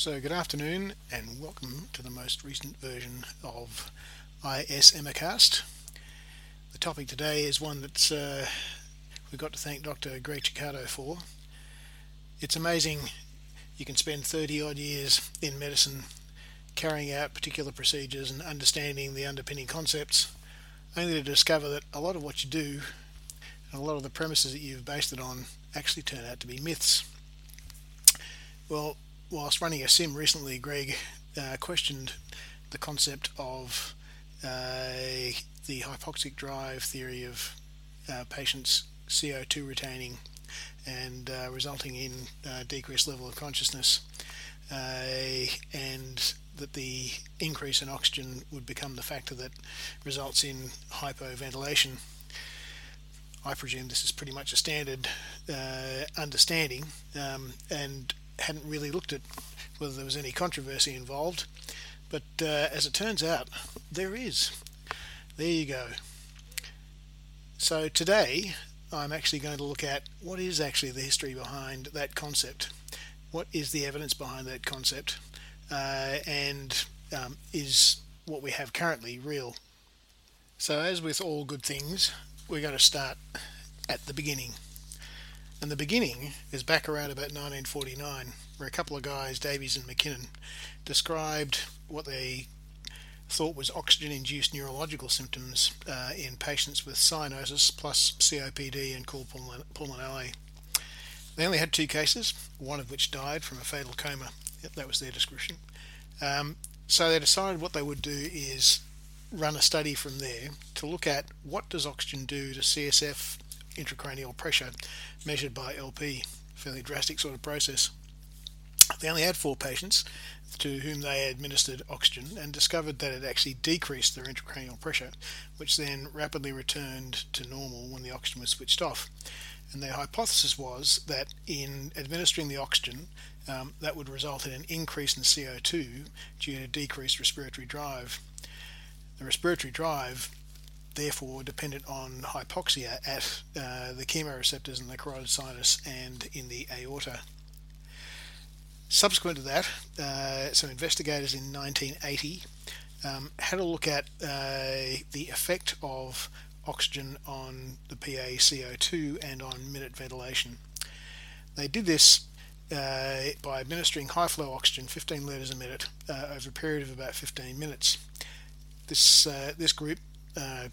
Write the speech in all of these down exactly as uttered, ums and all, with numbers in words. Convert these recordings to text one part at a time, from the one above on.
So good afternoon and welcome to the most recent version of ISEmicast. The topic today is one that uh, we've got to thank Doctor Greg Ciccardo for. It's amazing you can spend thirty odd years in medicine carrying out particular procedures and understanding the underpinning concepts, only to discover that a lot of what you do and a lot of the premises that you've based it on actually turn out to be myths. Well, whilst running a sim recently, Greg uh, questioned the concept of uh, the hypoxic drive theory of uh, patients' C O two retaining and uh, resulting in uh, decreased level of consciousness, uh, and that the increase in oxygen would become the factor that results in hypoventilation. I presume this is pretty much a standard uh, understanding, um, and hadn't really looked at whether there was any controversy involved, but uh, as it turns out, there is. There you go. So today I'm actually going to look at what is actually the history behind that concept, what is the evidence behind that concept, uh, and um, is what we have currently real. So as with all good things, we're going to start at the beginning. And the beginning is back around about nineteen forty-nine, where a couple of guys, Davies and McKinnon, described what they thought was oxygen-induced neurological symptoms uh, in patients with cyanosis plus C O P D and called pulmonale. They only had two cases, one of which died from a fatal coma. Yep, that was their description. Um, so they decided what they would do is run a study from there to look at what does oxygen do to C S F intracranial pressure measured by L P, fairly drastic sort of process. They only had four patients to whom they administered oxygen and discovered that it actually decreased their intracranial pressure, which then rapidly returned to normal when the oxygen was switched off. And their hypothesis was that in administering the oxygen, um, that would result in an increase in C O two due to decreased respiratory drive. The respiratory drive therefore dependent on hypoxia at uh, the chemoreceptors in the carotid sinus and in the aorta. Subsequent to that, uh, some investigators in nineteen eighty um, had a look at uh, the effect of oxygen on the P A C O two and on minute ventilation. They did this uh, by administering high flow oxygen, fifteen litres a minute, uh, over a period of about fifteen minutes. This, uh, this group Uh,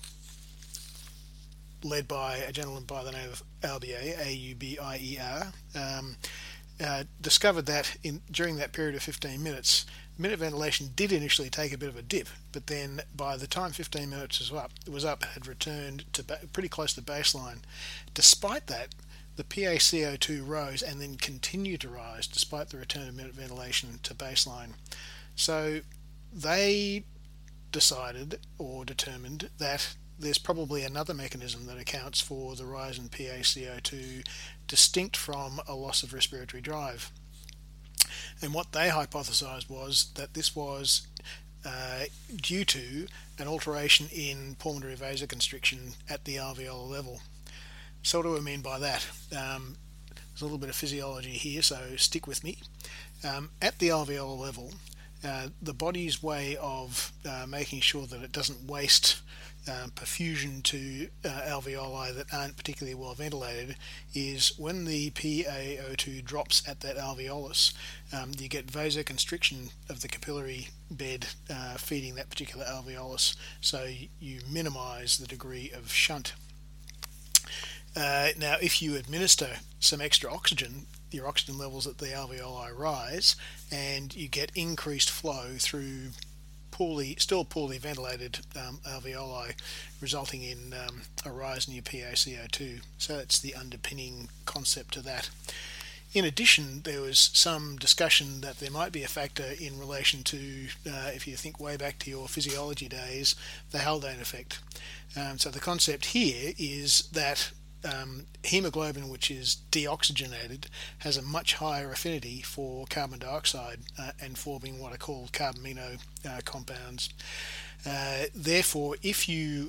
led by a gentleman by the name of Aubier, A U B I E R, um, uh, discovered that in during that period of fifteen minutes, minute ventilation did initially take a bit of a dip, but then by the time fifteen minutes was up, it was up, had returned to ba- pretty close to baseline. Despite that, the P A C O two rose and then continued to rise despite the return of minute ventilation to baseline. So they decided or determined that there's probably another mechanism that accounts for the rise in P A C O two distinct from a loss of respiratory drive. And what they hypothesized was that this was uh, due to an alteration in pulmonary vasoconstriction at the alveolar level. So what do I mean by that? Um, there's a little bit of physiology here, so stick with me. Um, at the alveolar level, Uh, the body's way of uh, making sure that it doesn't waste uh, perfusion to uh, alveoli that aren't particularly well ventilated is when the P A O two drops at that alveolus, um, you get vasoconstriction of the capillary bed uh, feeding that particular alveolus, so you minimize the degree of shunt. Uh, now, if you administer some extra oxygen, your oxygen levels at the alveoli rise and you get increased flow through poorly, still poorly ventilated um, alveoli, resulting in um, a rise in your P A C O two. So that's the underpinning concept to that. In addition, there was some discussion that there might be a factor in relation to, uh, if you think way back to your physiology days, the Haldane effect. Um, so the concept here is that Um, hemoglobin, which is deoxygenated, has a much higher affinity for carbon dioxide uh, and forming what are called carbamino uh, compounds. Uh, therefore, if you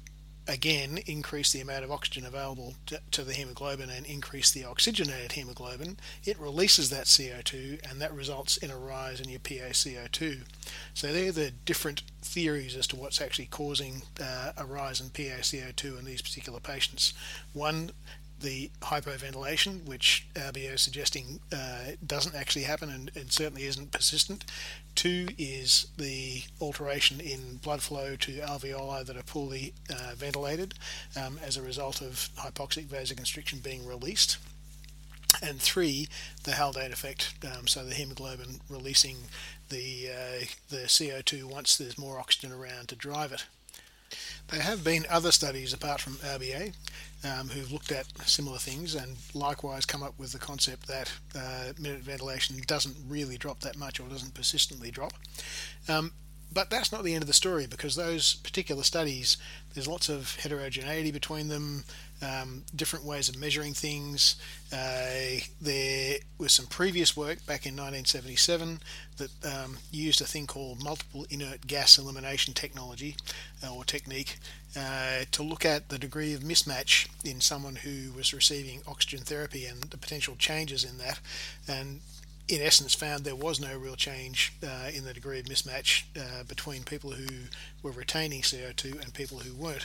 again increase the amount of oxygen available to, to the hemoglobin and increase the oxygenated hemoglobin, it releases that C O two, and that results in a rise in your P A C O two. So they're the different theories as to what's actually causing uh, a rise in P A C O two in these particular patients. One, the hypoventilation, which R B O is suggesting uh, doesn't actually happen and, and certainly isn't persistent. Two is the alteration in blood flow to alveoli that are poorly uh, ventilated um, as a result of hypoxic vasoconstriction being released. And three, the Haldane effect, um, so the hemoglobin releasing the, uh, the C O two once there's more oxygen around to drive it. There have been other studies apart from R B A um, who've looked at similar things and likewise come up with the concept that uh, minute ventilation doesn't really drop that much or doesn't persistently drop. Um, but that's not the end of the story, because those particular studies, there's lots of heterogeneity between them, um, different ways of measuring things. Uh, there was some previous work back in nineteen seventy-seven that um, used a thing called multiple inert gas elimination technology uh, or technique uh, to look at the degree of mismatch in someone who was receiving oxygen therapy and the potential changes in that, and in essence found there was no real change uh, in the degree of mismatch uh, between people who were retaining C O two and people who weren't.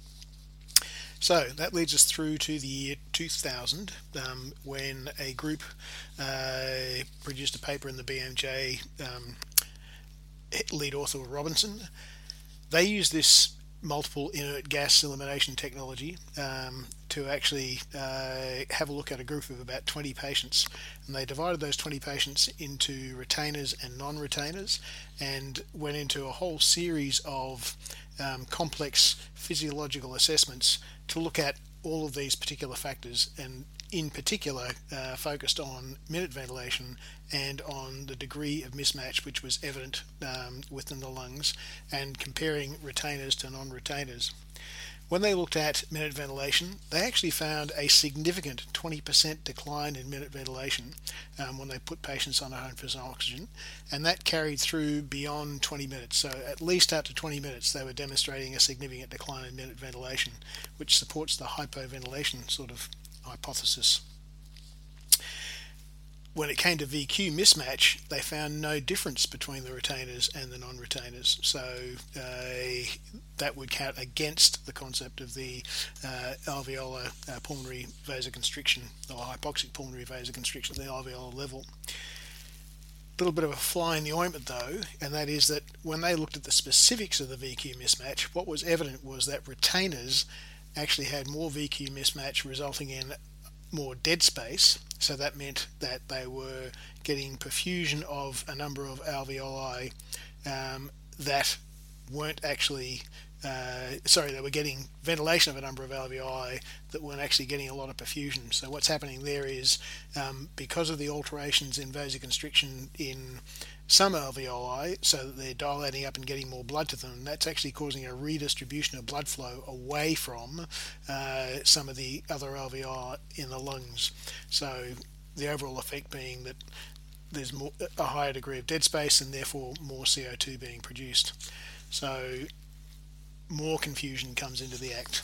So that leads us through to the year two thousand, um, when a group uh, produced a paper in the B M J, um, lead author Robinson. They used this multiple inert gas elimination technology um, to actually uh, have a look at a group of about twenty patients, and they divided those twenty patients into retainers and non-retainers and went into a whole series of um, complex physiological assessments to look at all of these particular factors, and in particular uh, focused on minute ventilation and on the degree of mismatch which was evident um, within the lungs, and comparing retainers to non-retainers. When they looked at minute ventilation, they actually found a significant twenty percent decline in minute ventilation um, when they put patients on one hundred percent oxygen, and that carried through beyond twenty minutes. So at least up to twenty minutes they were demonstrating a significant decline in minute ventilation, which supports the hypoventilation sort of hypothesis. When it came to V Q mismatch, they found no difference between the retainers and the non-retainers, so uh, that would count against the concept of the uh, alveolar uh, pulmonary vasoconstriction, or hypoxic pulmonary vasoconstriction at the alveolar level. A little bit of a fly in the ointment though, and that is that when they looked at the specifics of the V Q mismatch, what was evident was that retainers actually had more V Q mismatch, resulting in more dead space. So that meant that they were getting perfusion of a number of alveoli um, that weren't actually uh, sorry they were getting ventilation of a number of alveoli that weren't actually getting a lot of perfusion. So what's happening there is um, because of the alterations in vasoconstriction in some alveoli, so that they're dilating up and getting more blood to them, that's actually causing a redistribution of blood flow away from uh, some of the other alveoli in the lungs. So the overall effect being that there's more, a higher degree of dead space and therefore more C O two being produced. So more confusion comes into the act.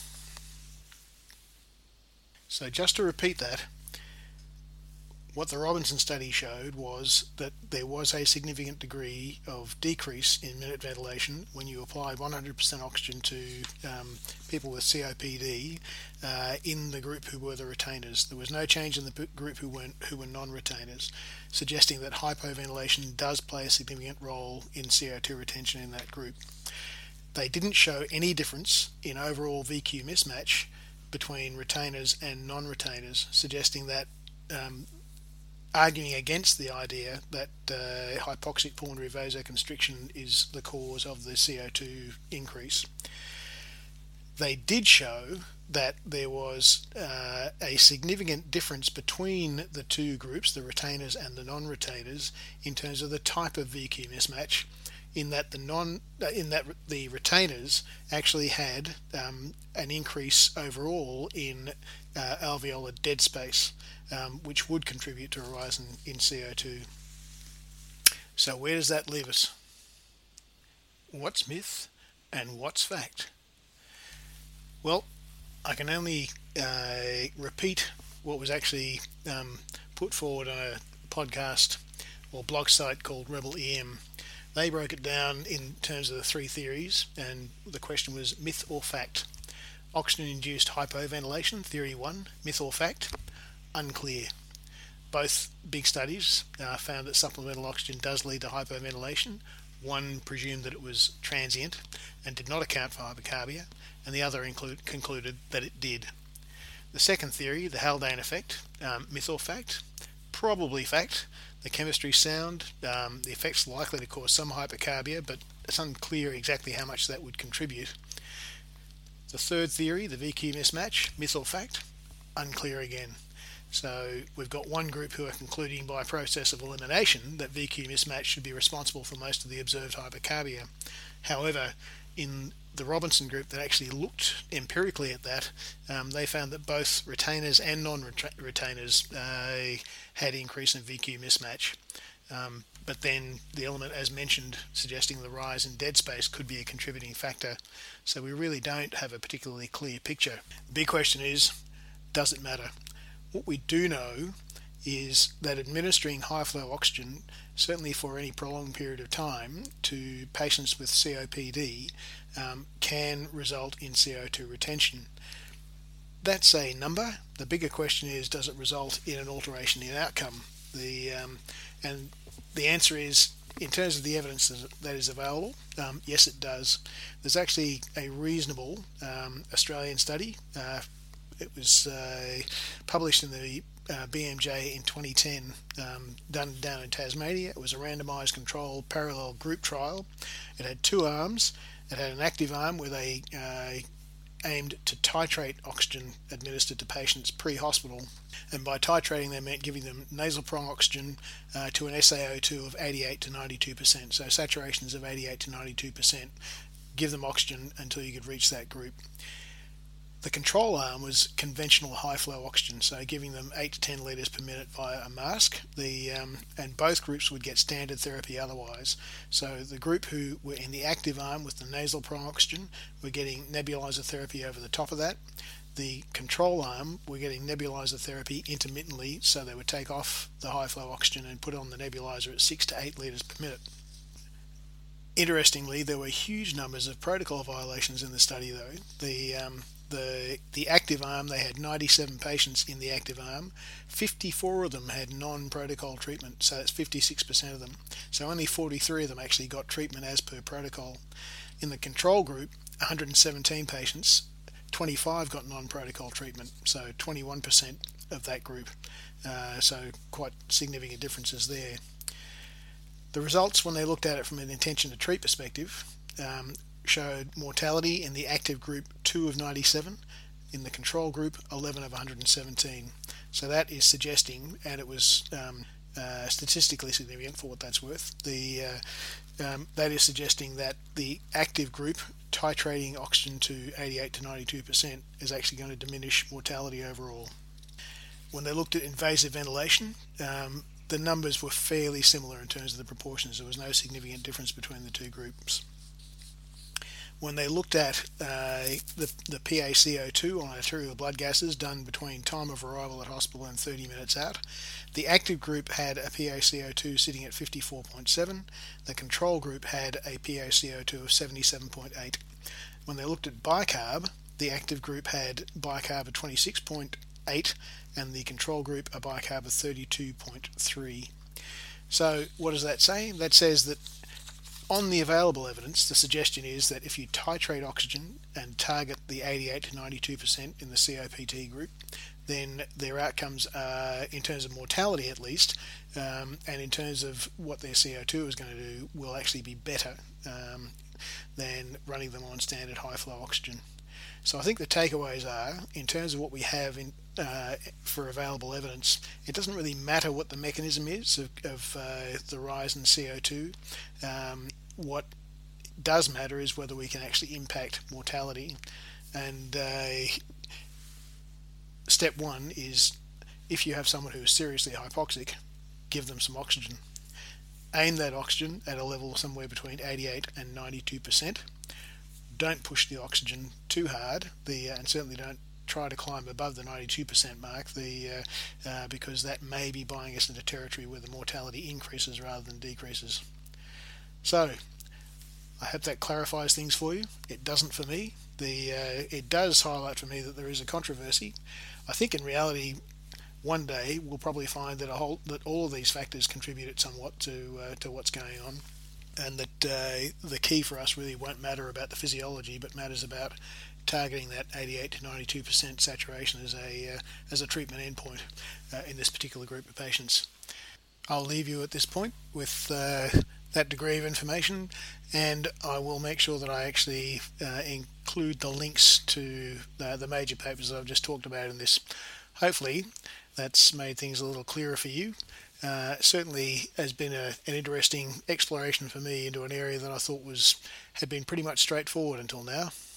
So just to repeat that, what the Robinson study showed was that there was a significant degree of decrease in minute ventilation when you applied one hundred percent oxygen to um, people with C O P D uh, in the group who were the retainers. There was no change in the group who weren't, who were non-retainers, suggesting that hypoventilation does play a significant role in C O two retention in that group. They didn't show any difference in overall V Q mismatch between retainers and non-retainers, suggesting that um, arguing against the idea that uh, hypoxic pulmonary vasoconstriction is the cause of the C O two increase. They did show that there was uh, a significant difference between the two groups, the retainers and the non-retainers, in terms of the type of V Q mismatch, in that the non, uh, in that the retainers actually had um, an increase overall in uh, alveolar dead space, um, which would contribute to a rise in, in C O two. So where does that leave us? What's myth and what's fact? Well, I can only uh, repeat what was actually um, put forward on a podcast or blog site called Rebel E M. They broke it down in terms of the three theories, and the question was myth or fact. Oxygen-induced hypoventilation, theory one, myth or fact, unclear. Both big studies uh, found that supplemental oxygen does lead to hypoventilation. One presumed that it was transient and did not account for hypercarbia, and the other include, concluded that it did. The second theory, the Haldane effect, um, myth or fact, probably fact. The chemistry is sound, um, the effect's likely to cause some hypercarbia, but it's unclear exactly how much that would contribute. The third theory, the V Q mismatch, myth or fact, unclear again. So we've got one group who are concluding by process of elimination that V Q mismatch should be responsible for most of the observed hypercarbia. However, in the Robinson group that actually looked empirically at that, um, they found that both retainers and non-retainers uh, had increase in V Q mismatch. Um, but then the element, as mentioned, suggesting the rise in dead space could be a contributing factor. So we really don't have a particularly clear picture. The big question is, does it matter? What we do know is that administering high flow oxygen, certainly for any prolonged period of time, to patients with C O P D um, can result in C O two retention. That's a number. The bigger question is, does it result in an alteration in outcome? The um, and the answer is, in terms of the evidence that is available, um, yes, it does. There's actually a reasonable um, Australian study. Uh, it was uh, published in the uh, B M J in twenty ten, um, done down in Tasmania. It was a randomised controlled parallel group trial. It had two arms. It had an active arm where they uh, aimed to titrate oxygen administered to patients pre-hospital, and by titrating they meant giving them nasal prong oxygen uh, to an S A O two of eighty-eight to ninety-two percent, so saturations of eighty-eight to ninety-two percent. Give them oxygen until you could reach that group. The control arm was conventional high flow oxygen, so giving them eight to ten litres per minute via a mask. The um, and both groups would get standard therapy otherwise. So the group who were in the active arm with the nasal prong oxygen were getting nebulizer therapy over the top of that. The control arm were getting nebulizer therapy intermittently, so they would take off the high flow oxygen and put on the nebulizer at six to eight litres per minute. Interestingly, there were huge numbers of protocol violations in the study though. The um, The the active arm, they had ninety-seven patients in the active arm. fifty-four of them had non-protocol treatment, so that's fifty-six percent of them. So only forty-three of them actually got treatment as per protocol. In the control group, one hundred seventeen patients, twenty-five got non-protocol treatment, so twenty-one percent of that group. Uh, so quite significant differences there. The results, when they looked at it from an intention to treat perspective, um, showed mortality in the active group two of ninety-seven, in the control group eleven of one hundred seventeen. So that is suggesting, and it was um, uh, statistically significant for what that's worth, the uh, um, that is suggesting that the active group titrating oxygen to eighty-eight to ninety-two percent is actually going to diminish mortality overall. When they looked at invasive ventilation, um, the numbers were fairly similar in terms of the proportions. There was no significant difference between the two groups. When they looked at uh, the, the P a C O two on arterial blood gases done between time of arrival at hospital and thirty minutes out, the active group had a P a C O two sitting at fifty-four point seven, the control group had a P a C O two of seventy-seven point eight. When they looked at bicarb, the active group had bicarb of twenty-six point eight and the control group a bicarb of thirty-two point three. So what does that say? That says that on the available evidence, the suggestion is that if you titrate oxygen and target the eighty-eight to ninety-two percent in the C O P T group, then their outcomes are, in terms of mortality at least, um, and in terms of what their C O two is going to do, will actually be better um, than running them on standard high flow oxygen. So I think the takeaways are, in terms of what we have in, uh, for available evidence, it doesn't really matter what the mechanism is of, of uh, the rise in C O two. Um, what does matter is whether we can actually impact mortality. And uh, step one is, if you have someone who is seriously hypoxic, give them some oxygen. Aim that oxygen at a level somewhere between eighty-eight and ninety-two percent. don't push the oxygen too hard, the uh, and certainly don't try to climb above the ninety-two percent mark, the uh, uh, because that may be buying us into territory where the mortality increases rather than decreases. So I hope that clarifies things for you. It doesn't for me. The uh, it does highlight for me that there is a controversy. I think in reality, one day we'll probably find that a whole that all of these factors contributed somewhat to uh, to what's going on, and that uh, the key for us really won't matter about the physiology, but matters about targeting that eighty-eight to ninety-two percent saturation as a uh, as a treatment endpoint uh, in this particular group of patients. I'll leave you at this point with uh, that degree of information, and I will make sure that I actually uh, include the links to uh, the major papers that I've just talked about in this. Hopefully that's made things a little clearer for you. Uh, certainly has been a, an interesting exploration for me into an area that I thought was had been pretty much straightforward until now.